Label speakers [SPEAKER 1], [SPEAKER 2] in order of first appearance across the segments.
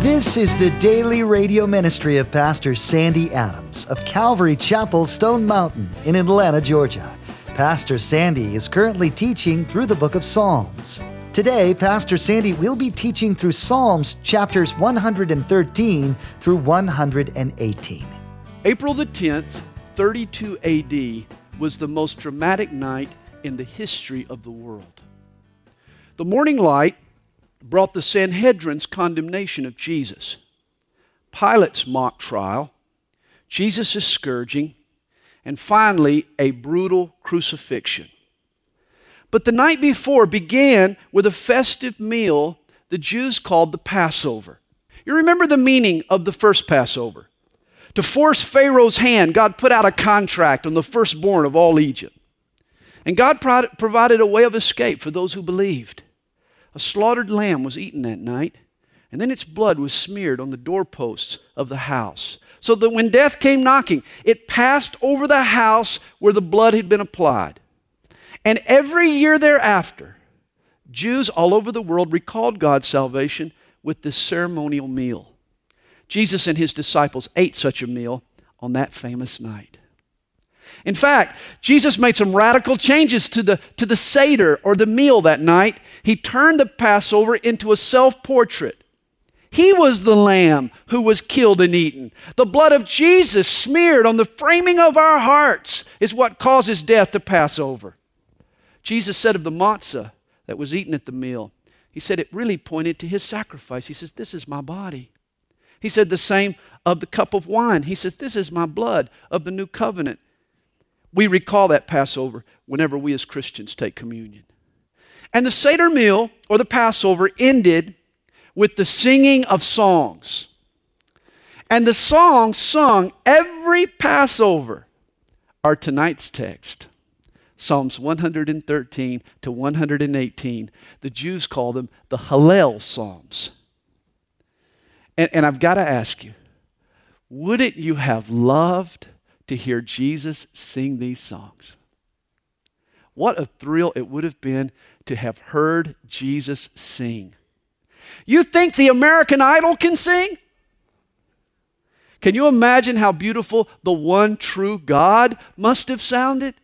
[SPEAKER 1] This is the daily radio ministry of Pastor Sandy Adams of Calvary Chapel, Stone Mountain in Atlanta, Georgia. Pastor Sandy is currently teaching through the book of Psalms. Today, Pastor Sandy will be teaching through Psalms chapters 113 through 118.
[SPEAKER 2] April the 10th, 32 AD was the most dramatic night in the history of the world. The morning light brought the Sanhedrin's condemnation of Jesus, Pilate's mock trial, Jesus' scourging, and finally a brutal crucifixion. But the night before began with a festive meal the Jews called the Passover. You remember the meaning of the first Passover. To force Pharaoh's hand, God put out a contract on the firstborn of all Egypt. And God provided a way of escape for those who believed. A slaughtered lamb was eaten that night, and then its blood was smeared on the doorposts of the house, so that when death came knocking, it passed over the house where the blood had been applied. And every year thereafter, Jews all over the world recalled God's salvation with this ceremonial meal. Jesus and his disciples ate such a meal on that famous night. In fact, Jesus made some radical changes to the Seder, or the meal that night. He turned the Passover into a self-portrait. He was the lamb who was killed and eaten. The blood of Jesus smeared on the framing of our hearts is what causes death to pass over. Jesus said of the matzah that was eaten at the meal, he said it really pointed to his sacrifice. He says, "This is my body." He said the same of the cup of wine. He says, "This is my blood of the new covenant." We recall that Passover whenever we as Christians take communion. And the Seder meal, or the Passover, ended with the singing of songs. And the songs sung every Passover are tonight's text. Psalms 113 to 118. The Jews call them the Hallel Psalms. And I've got to ask you, wouldn't you have loved to hear Jesus sing these songs? What a thrill it would have been to have heard Jesus sing. You think the American Idol can sing? Can you imagine how beautiful the one true God must have sounded?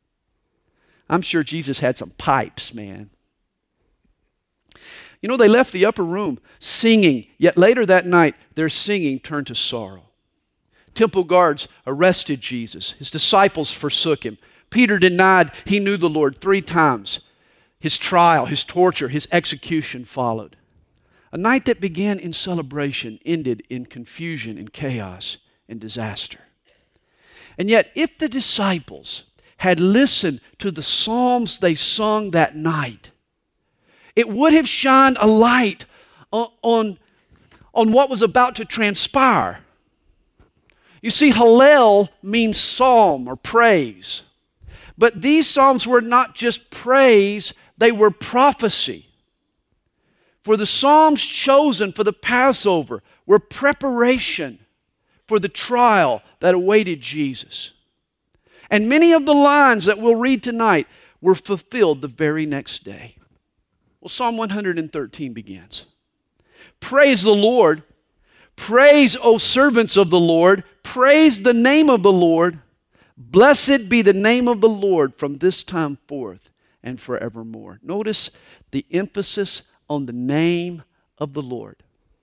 [SPEAKER 2] I'm sure Jesus had some pipes, man. You know, they left the upper room singing, yet later that night, their singing turned to sorrow. Temple guards arrested Jesus. His disciples forsook him. Peter denied he knew the Lord 3 times. His trial, his torture, his execution followed. A night that began in celebration ended in confusion and chaos and disaster. And yet, if the disciples had listened to the psalms they sung that night, it would have shined a light on what was about to transpire. You see, Hallel means psalm or praise. But these psalms were not just praise, they were prophecy. For the psalms chosen for the Passover were preparation for the trial that awaited Jesus. And many of the lines that we'll read tonight were fulfilled the very next day. Well, Psalm 113 begins. Praise the Lord. Praise, O servants of the Lord. Praise the name of the Lord. Blessed be the name of the Lord from this time forth and forevermore. Notice the emphasis on the name of the Lord.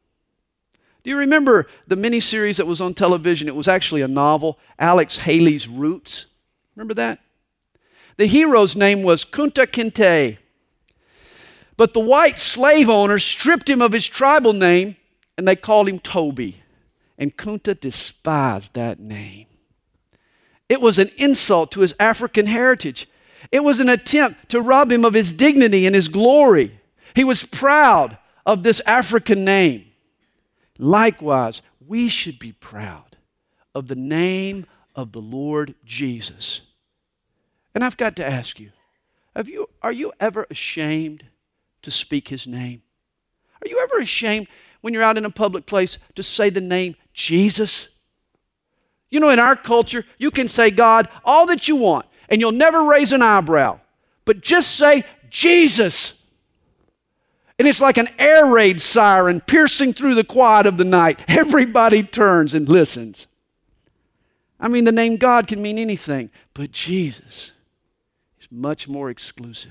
[SPEAKER 2] Do you remember the miniseries that was on television? It was actually a novel, Alex Haley's Roots. Remember that? The hero's name was Kunta Kinte. But the white slave owners stripped him of his tribal name and they called him Toby. And Kunta despised that name. It was an insult to his African heritage. It was an attempt to rob him of his dignity and his glory. He was proud of this African name. Likewise, we should be proud of the name of the Lord Jesus. And I've got to ask you, are you ever ashamed to speak his name? Are you ever ashamed when you're out in a public place to say the name Jesus? You know, in our culture, you can say God all that you want, and you'll never raise an eyebrow. But just say Jesus, And it's like an air raid siren piercing through the quiet of the night. Everybody turns and listens. I mean, the name God can mean anything, but Jesus is much more exclusive.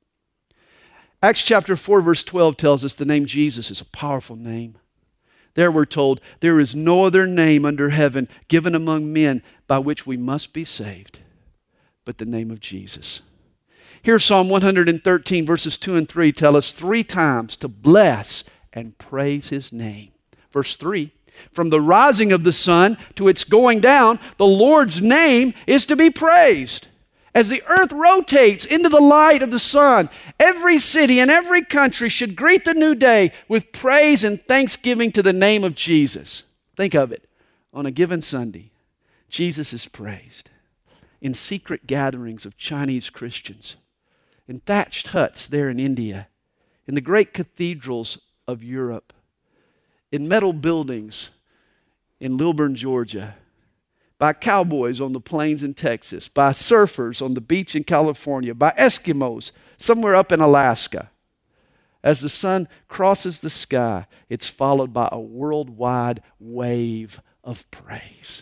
[SPEAKER 2] Acts chapter 4, verse 12 tells us the name Jesus is a powerful name. There we're told, there is no other name under heaven given among men by which we must be saved but the name of Jesus. Here Psalm 113 verses 2 and 3 tell us 3 times to bless and praise His name. Verse 3, from the rising of the sun to its going down, the Lord's name is to be praised. As the earth rotates into the light of the sun, every city and every country should greet the new day with praise and thanksgiving to the name of Jesus. Think of it. On a given Sunday, Jesus is praised in secret gatherings of Chinese Christians, in thatched huts there in India, in the great cathedrals of Europe, in metal buildings in Lilburn, Georgia, by cowboys on the plains in Texas, by surfers on the beach in California, by Eskimos somewhere up in Alaska. As the sun crosses the sky, it's followed by a worldwide wave of praise.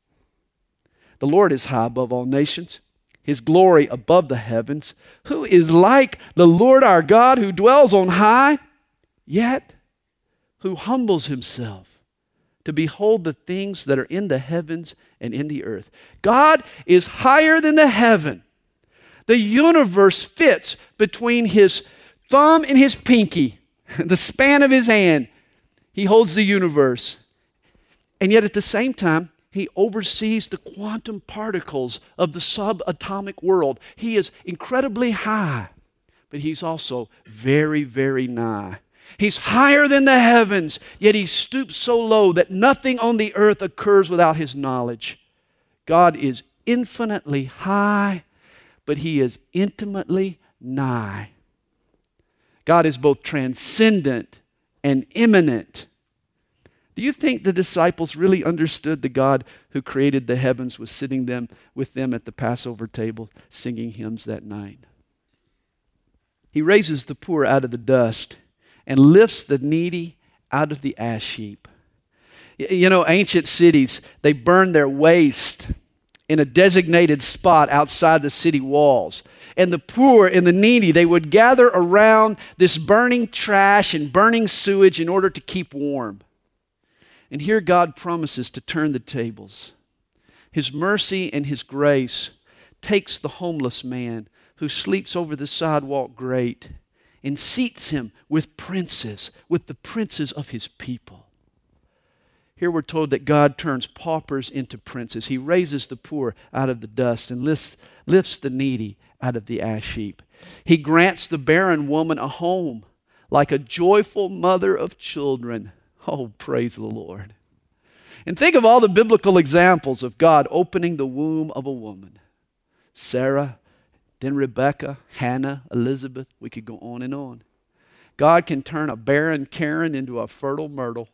[SPEAKER 2] The Lord is high above all nations, His glory above the heavens. Who is like the Lord our God, who dwells on high, yet who humbles Himself to behold the things that are in the heavens and in the earth. God is higher than the heaven. The universe fits between His thumb and His pinky, the span of His hand. He holds the universe. And yet at the same time, He oversees the quantum particles of the subatomic world. He is incredibly high, but He's also very, very nigh. He's higher than the heavens, yet He stoops so low that nothing on the earth occurs without His knowledge. God is infinitely high, but He is intimately nigh. God is both transcendent and immanent. Do you think the disciples really understood the God who created the heavens was sitting with them at the Passover table singing hymns that night? He raises the poor out of the dust and lifts the needy out of the ash heap. You know, ancient cities, they burned their waste in a designated spot outside the city walls. And the poor and the needy, they would gather around this burning trash and burning sewage in order to keep warm. And here God promises to turn the tables. His mercy and His grace takes the homeless man who sleeps over the sidewalk grate and seats him with princes, with the princes of His people. Here we're told that God turns paupers into princes. He raises the poor out of the dust and lifts the needy out of the ash heap. He grants the barren woman a home like a joyful mother of children. Oh, praise the Lord. And think of all the biblical examples of God opening the womb of a woman. Sarah, then Rebecca, Hannah, Elizabeth. We could go on and on. God can turn a barren Karen into a fertile Myrtle.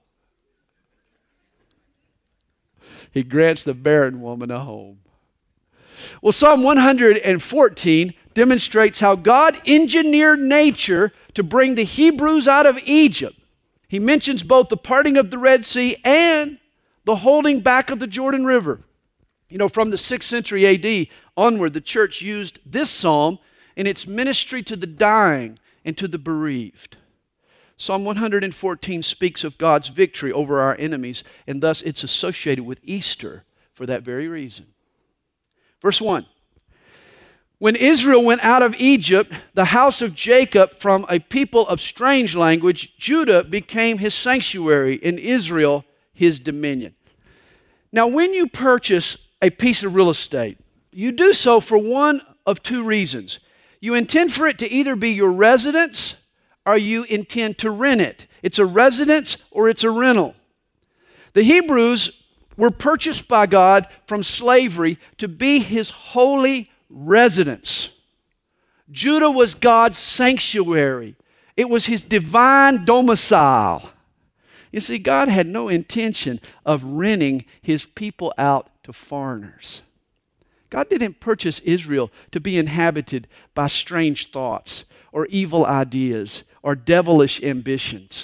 [SPEAKER 2] He grants the barren woman a home. Well, Psalm 114 demonstrates how God engineered nature to bring the Hebrews out of Egypt. He mentions both the parting of the Red Sea and the holding back of the Jordan River. You know, from the 6th century AD onward, the church used this psalm in its ministry to the dying and to the bereaved. Psalm 114 speaks of God's victory over our enemies, and thus it's associated with Easter for that very reason. Verse 1. When Israel went out of Egypt, the house of Jacob from a people of strange language, Judah became his sanctuary, and Israel his dominion. Now, when you purchase a piece of real estate, you do so for one of 2 reasons. You intend for it to either be your residence or you intend to rent it. It's a residence or it's a rental. The Hebrews were purchased by God from slavery to be His holy residence. Judah was God's sanctuary. It was His divine domicile. You see, God had no intention of renting His people out to foreigners. God didn't purchase Israel to be inhabited by strange thoughts or evil ideas or devilish ambitions.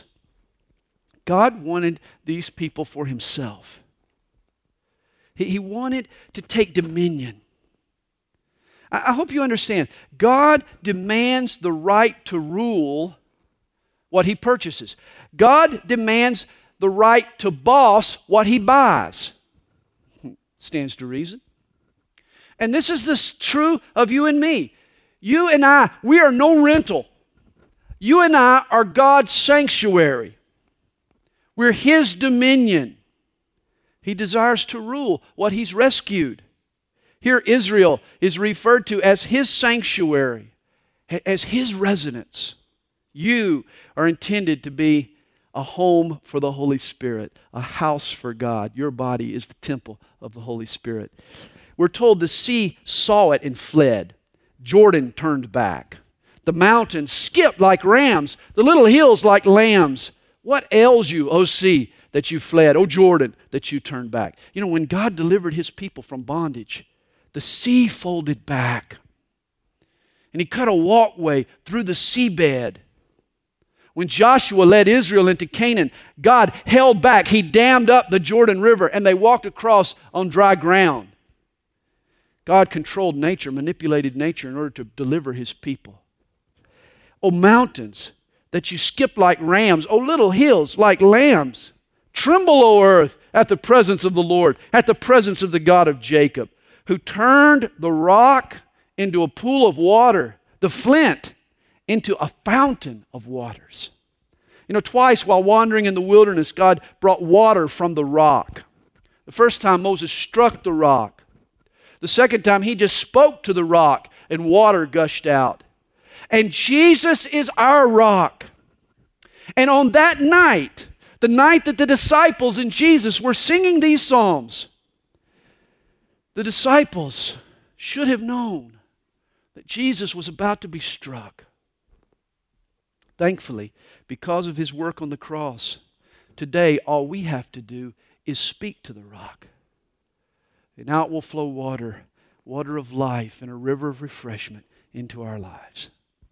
[SPEAKER 2] God wanted these people for himself. He wanted to take dominion. I hope you understand. God demands the right to rule what he purchases. God demands the right to boss what he buys. Stands to reason. And this is true of you and me. You and I, we are no rental. You and I are God's sanctuary. We're his dominion. He desires to rule what he's rescued. Here, Israel is referred to as his sanctuary, as his residence. You are intended to be a home for the Holy Spirit, a house for God. Your body is the temple of the Holy Spirit. We're told the sea saw it and fled. Jordan turned back. The mountains skipped like rams, the little hills like lambs. What ails you, O sea, that you fled? O Jordan, that you turned back? You know, when God delivered his people from bondage, the sea folded back. And he cut a walkway through the seabed. When Joshua led Israel into Canaan, God held back. He dammed up the Jordan River, and they walked across on dry ground. God controlled nature, manipulated nature in order to deliver his people. O mountains, that you skip like rams. O little hills, like lambs. Tremble, O earth, at the presence of the Lord, at the presence of the God of Jacob, who turned the rock into a pool of water, the flint into a fountain of waters. You know, twice while wandering in the wilderness, God brought water from the rock. The first time Moses struck the rock. The second time he just spoke to the rock and water gushed out. And Jesus is our rock. And on that night, the night that the disciples and Jesus were singing these psalms, the disciples should have known that Jesus was about to be struck. Thankfully, because of his work on the cross, today all we have to do is speak to the rock. And out will flow water, water of life, and a river of refreshment into our lives.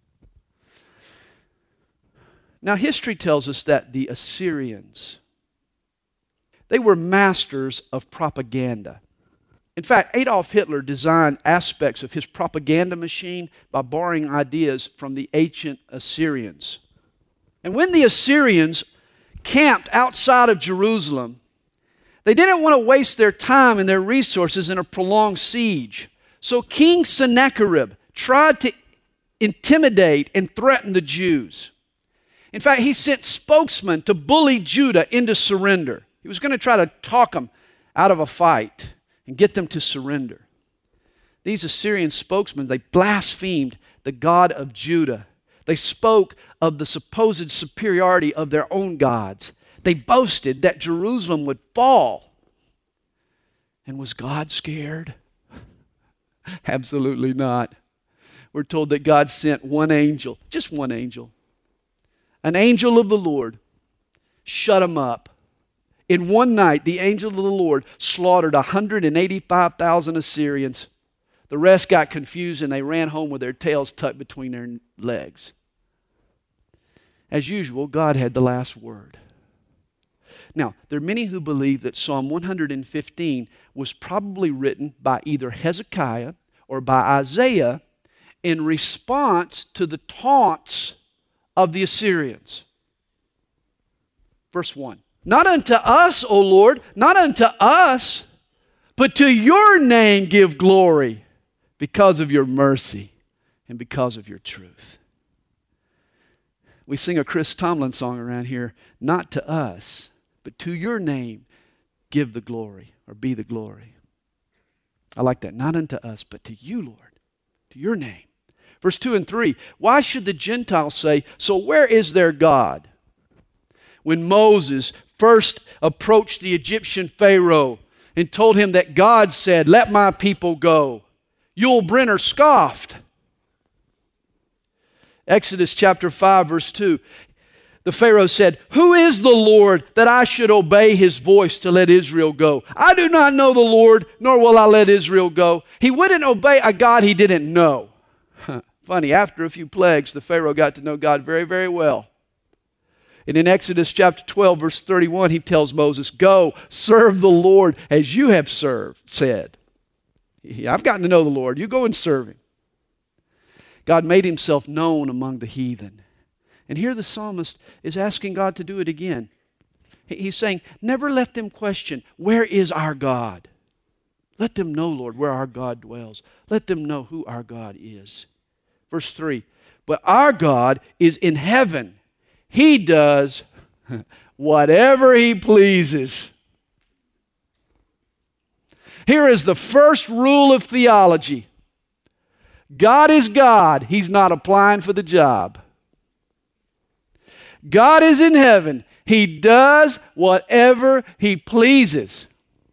[SPEAKER 2] Now, history tells us that the Assyrians, they were masters of propaganda. In fact, Adolf Hitler designed aspects of his propaganda machine by borrowing ideas from the ancient Assyrians. And when the Assyrians camped outside of Jerusalem, they didn't want to waste their time and their resources in a prolonged siege. So King Sennacherib tried to intimidate and threaten the Jews. In fact, he sent spokesmen to bully Judah into surrender. He was going to try to talk them out of a fight and get them to surrender. These Assyrian spokesmen, they blasphemed the God of Judah. They spoke of the supposed superiority of their own gods. They boasted that Jerusalem would fall. And was God scared? Absolutely not. We're told that God sent one angel, just one angel, an angel of the Lord, shut them up. In one night, the angel of the Lord slaughtered 185,000 Assyrians. The rest got confused and they ran home with their tails tucked between their legs. As usual, God had the last word. Now, there are many who believe that Psalm 115 was probably written by either Hezekiah or by Isaiah in response to the taunts of the Assyrians. Verse 1. Not unto us, O Lord, not unto us, but to your name give glory because of your mercy and because of your truth. We sing a Chris Tomlin song around here, not to us, but to your name give the glory or be the glory. I like that. Not unto us, but to you, Lord, to your name. Verse 2 and 3, why should the Gentiles say, so where is their God? When Moses first approached the Egyptian Pharaoh and told him that God said, let my people go, Yul Brynner scoffed. Exodus chapter 5, verse 2, the Pharaoh said, who is the Lord that I should obey his voice to let Israel go? I do not know the Lord, nor will I let Israel go. He wouldn't obey a God he didn't know. Funny, after a few plagues, the Pharaoh got to know God very, very well. And in Exodus chapter 12, verse 31, he tells Moses, go, serve the Lord as you have said. I've gotten to know the Lord. You go and serve him. God made himself known among the heathen. And here the psalmist is asking God to do it again. He's saying, never let them question, where is our God? Let them know, Lord, where our God dwells. Let them know who our God is. Verse 3, but our God is in heaven. He does whatever he pleases. Here is the first rule of theology. God is God. He's not applying for the job. God is in heaven. He does whatever he pleases.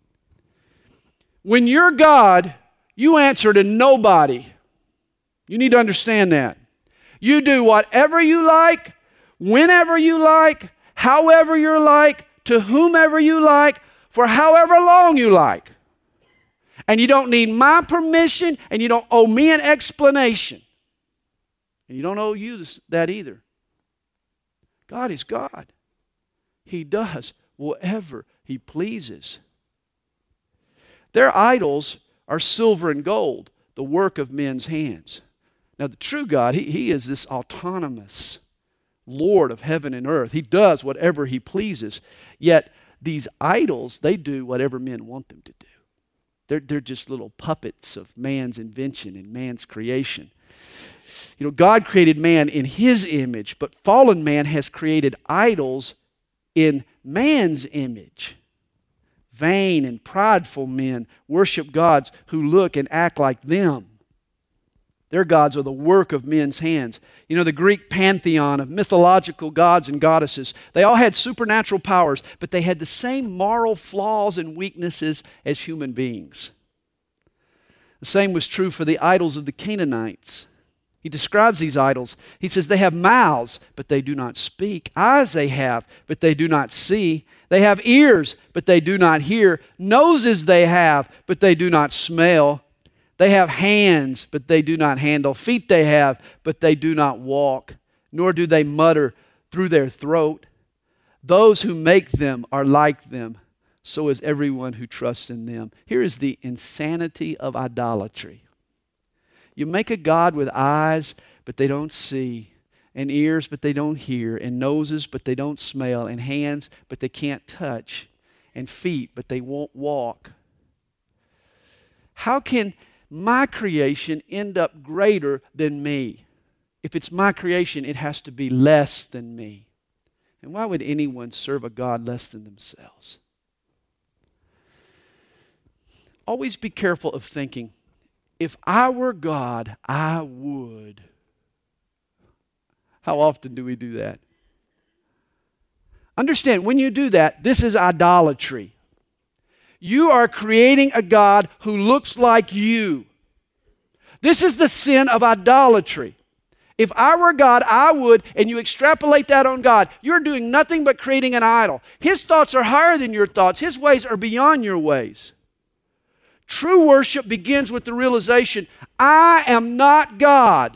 [SPEAKER 2] When you're God, you answer to nobody. You need to understand that. You do whatever you like, whenever you like, however you like, to whomever you like, for however long you like. And you don't need my permission, and you don't owe me an explanation. And you don't owe you that either. God is God. He does whatever he pleases. Their idols are silver and gold, the work of men's hands. Now the true God, he is this autonomous Lord of heaven and earth. He does whatever he pleases. Yet these idols, they do whatever men want them to do. They're just little puppets of man's invention and man's creation. You know, God created man in his image, but fallen man has created idols in man's image. Vain and prideful men worship gods who look and act like them. Their gods are the work of men's hands. You know, the Greek pantheon of mythological gods and goddesses, they all had supernatural powers, but they had the same moral flaws and weaknesses as human beings. The same was true for the idols of the Canaanites. He describes these idols. He says they have mouths, but they do not speak. Eyes they have, but they do not see. They have ears, but they do not hear. Noses they have, but they do not smell. They have hands, but they do not handle. Feet they have, but they do not walk, nor do they mutter through their throat. Those who make them are like them, so is everyone who trusts in them. Here is the insanity of idolatry. You make a God with eyes, but they don't see, and ears, but they don't hear, and noses, but they don't smell, and hands, but they can't touch, and feet, but they won't walk. How can my creation end up greater than me? If it's my creation, it has to be less than me. And why would anyone serve a God less than themselves? Always be careful of thinking, if I were God, I would. How often do we do that? Understand, when you do that, this is idolatry. You are creating a God who looks like you. This is the sin of idolatry. If I were God, I would, and you extrapolate that on God, you're doing nothing but creating an idol. His thoughts are higher than your thoughts. His ways are beyond your ways. True worship begins with the realization, I am not God.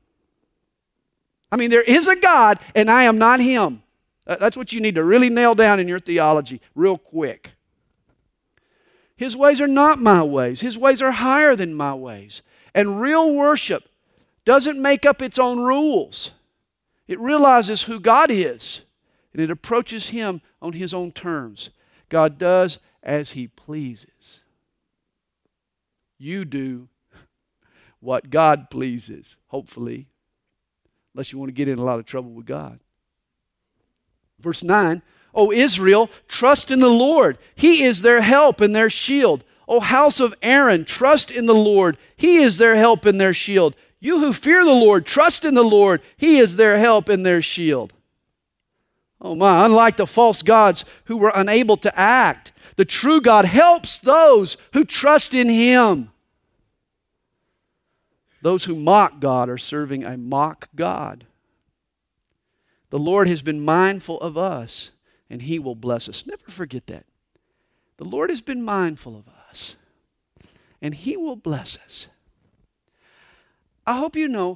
[SPEAKER 2] I mean, there is a God, and I am not Him. That's what you need to really nail down in your theology real quick. His ways are not my ways. His ways are higher than my ways. And real worship doesn't make up its own rules. It realizes who God is, and it approaches Him on His own terms. God does as He pleases. You do what God pleases, hopefully, unless you want to get in a lot of trouble with God. Verse 9, O Israel, trust in the Lord. He is their help and their shield. O house of Aaron, trust in the Lord. He is their help and their shield. You who fear the Lord, trust in the Lord. He is their help and their shield. Oh my, unlike the false gods who were unable to act, the true God helps those who trust in Him. Those who mock God are serving a mock God. The Lord has been mindful of us, and He will bless us. Never forget that. The Lord has been mindful of us, and He will bless us. I hope you know,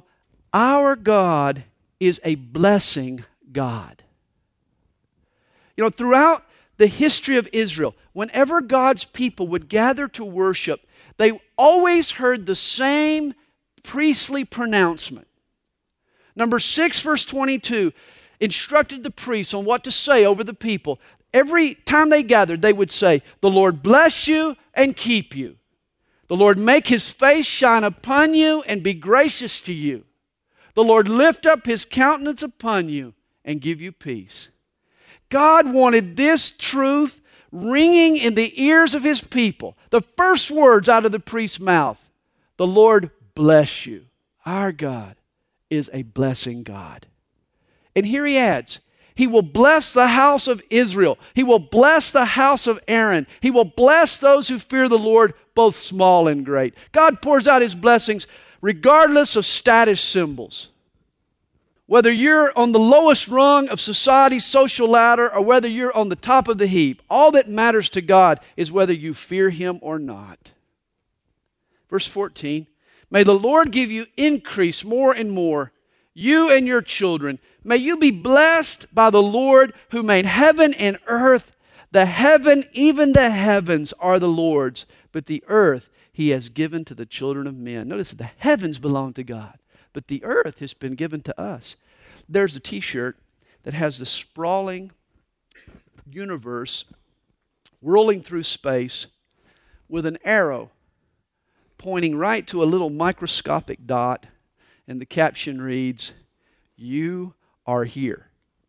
[SPEAKER 2] Our God is a blessing God. You know, throughout the history of Israel, whenever God's people would gather to worship, they always heard the same priestly pronouncement. Number 6, verse 22, instructed the priests on what to say over the people. Every time they gathered, they would say, "The Lord bless you and keep you. The Lord make His face shine upon you and be gracious to you. The Lord lift up His countenance upon you and give you peace." God wanted this truth ringing in the ears of His people. The first words out of the priest's mouth, "The Lord bless you." Our God is a blessing God. And here He adds, He will bless the house of Israel. He will bless the house of Aaron. He will bless those who fear the Lord, both small and great. God pours out His blessings regardless of status symbols. Whether you're on the lowest rung of society's social ladder or whether you're on the top of the heap, all that matters to God is whether you fear Him or not. Verse 14, "May the Lord give you increase more and more, you and your children. May you be blessed by the Lord who made heaven and earth. The heaven, even the heavens, are the Lord's, but the earth He has given to the children of men." Notice the heavens belong to God, but the earth has been given to us. There's a t-shirt that has the sprawling universe whirling through space with an arrow pointing right to a little microscopic dot, and the caption reads, "You are here."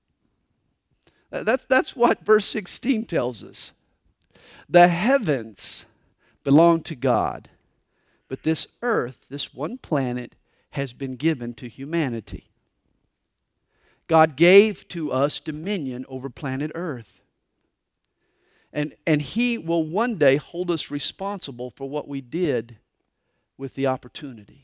[SPEAKER 2] That's what verse 16 tells us. The heavens belong to God, but this earth, this one planet, has been given to humanity. God gave to us dominion over planet Earth. And He will one day hold us responsible for what we did with the opportunity.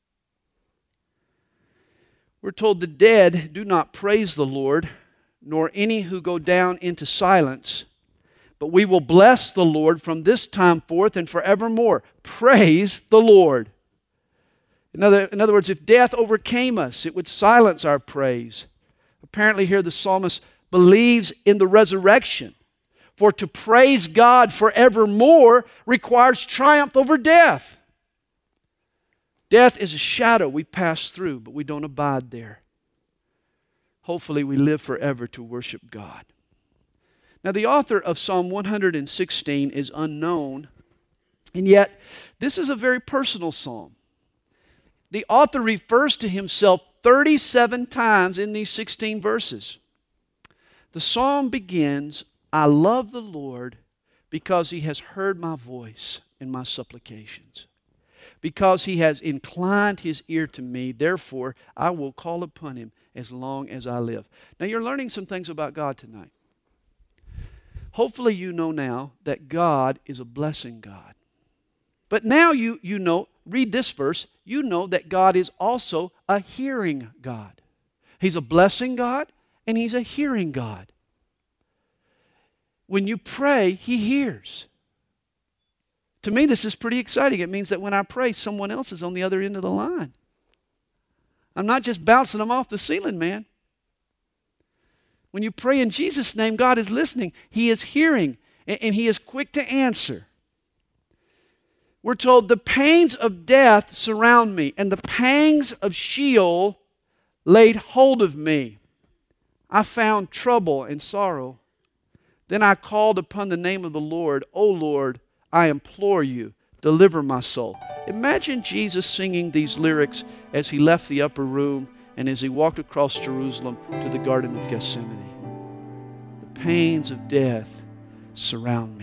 [SPEAKER 2] We're told the dead do not praise the Lord, nor any who go down into silence, but we will bless the Lord from this time forth and forevermore. Praise the Lord. In other words, if death overcame us, it would silence our praise. Apparently here the psalmist believes in the resurrection. For to praise God forevermore requires triumph over death. Death is a shadow we pass through, but we don't abide there. Hopefully we live forever to worship God. Now the author of Psalm 116 is unknown, and yet this is a very personal psalm. The author refers to himself 37 times in these 16 verses. The psalm begins, "I love the Lord because He has heard my voice and my supplications. Because He has inclined His ear to me, therefore I will call upon Him as long as I live." Now you're learning some things about God tonight. Hopefully you know now that God is a blessing God. But now you know, read this verse, you know that God is also a hearing God. He's a blessing God and He's a hearing God. When you pray, He hears. To me, this is pretty exciting. It means that when I pray, someone else is on the other end of the line. I'm not just bouncing them off the ceiling, man. When you pray in Jesus' name, God is listening. He is hearing, and He is quick to answer. We're told, "The pains of death surround me, and the pangs of Sheol laid hold of me. I found trouble and sorrow. Then I called upon the name of the Lord. O Lord, I implore you, deliver my soul." Imagine Jesus singing these lyrics as He left the upper room and as He walked across Jerusalem to the Garden of Gethsemane. The pains of death surround me.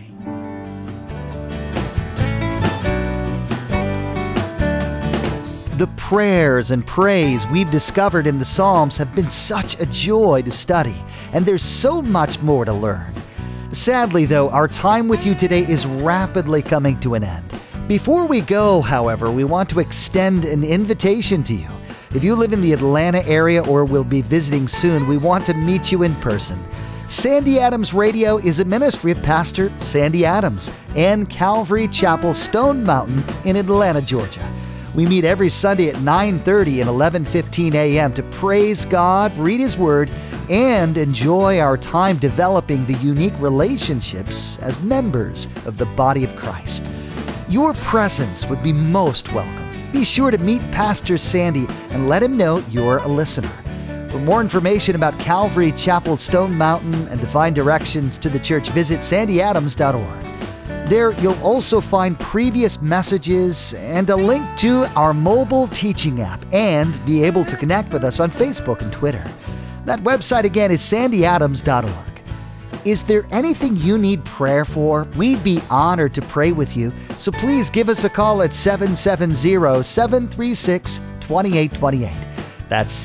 [SPEAKER 1] The prayers and praise we've discovered in the Psalms have been such a joy to study, and there's so much more to learn. Sadly, though, our time with you today is rapidly coming to an end. Before we go, however, we want to extend an invitation to you. If you live in the Atlanta area or will be visiting soon, we want to meet you in person. Sandy Adams Radio is a ministry of Pastor Sandy Adams and Calvary Chapel, Stone Mountain in Atlanta, Georgia. We meet every Sunday at 9:30 and 11:15 a.m. to praise God, read His Word, and enjoy our time developing the unique relationships as members of the body of Christ. Your presence would be most welcome. Be sure to meet Pastor Sandy and let him know you're a listener. For more information about Calvary Chapel Stone Mountain and to find directions to the church, visit sandyadams.org. There, you'll also find previous messages and a link to our mobile teaching app and be able to connect with us on Facebook and Twitter. That website again is sandyadams.org. Is there anything you need prayer for? We'd be honored to pray with you, so please give us a call at 770-736-2828. That's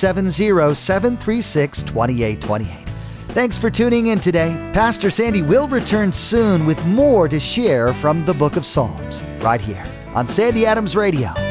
[SPEAKER 1] 770-736-2828. Thanks for tuning in today. Pastor Sandy will return soon with more to share from the Book of Psalms, right here on Sandy Adams Radio.